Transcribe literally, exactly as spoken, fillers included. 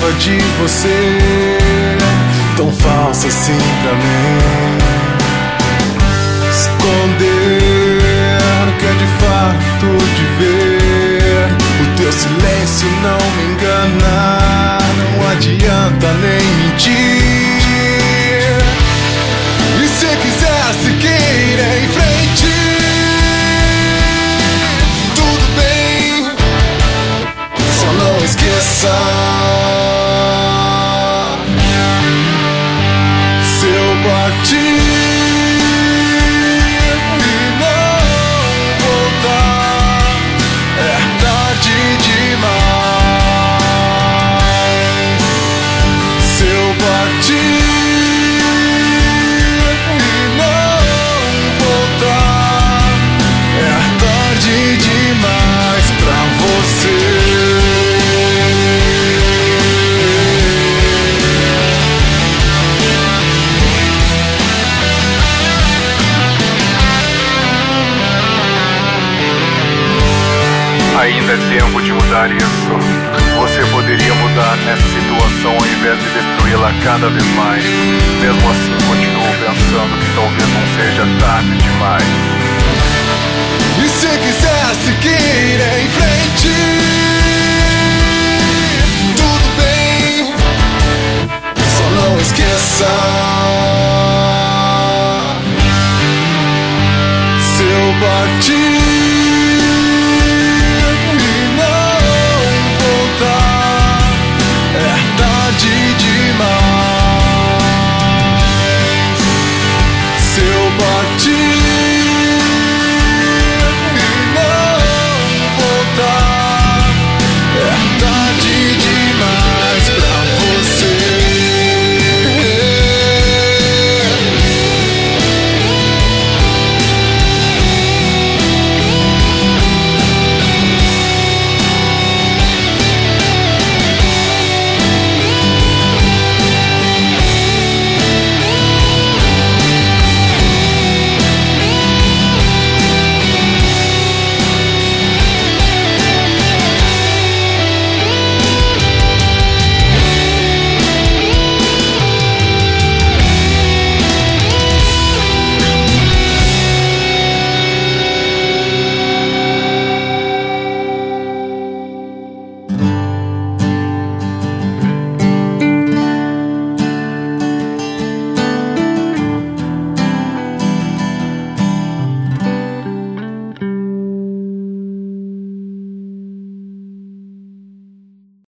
gostava de você, tão falsa assim pra mim. Esconder que é de fato de ver. O teu silêncio não me engana, não adianta nem mentir. E se quiser seguir em frente, tudo bem, só não esqueça, se eu partir e não voltar, é tarde demais. Se eu partir e não voltar, é tarde demais pra você. Ainda é tempo de mudar isso. Você poderia mudar nessa situação ao invés de destruí-la cada vez mais. Mesmo assim, continuo pensando que talvez não seja tarde demais. E se quiser seguir